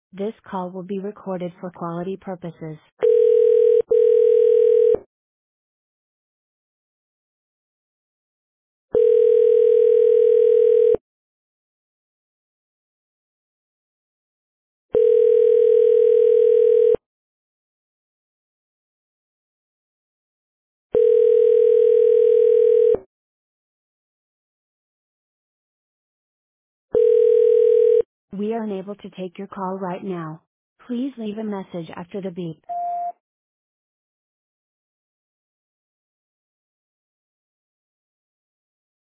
This call will be recorded for quality purposes. We are unable to take your call right now. Please leave a message after the beep.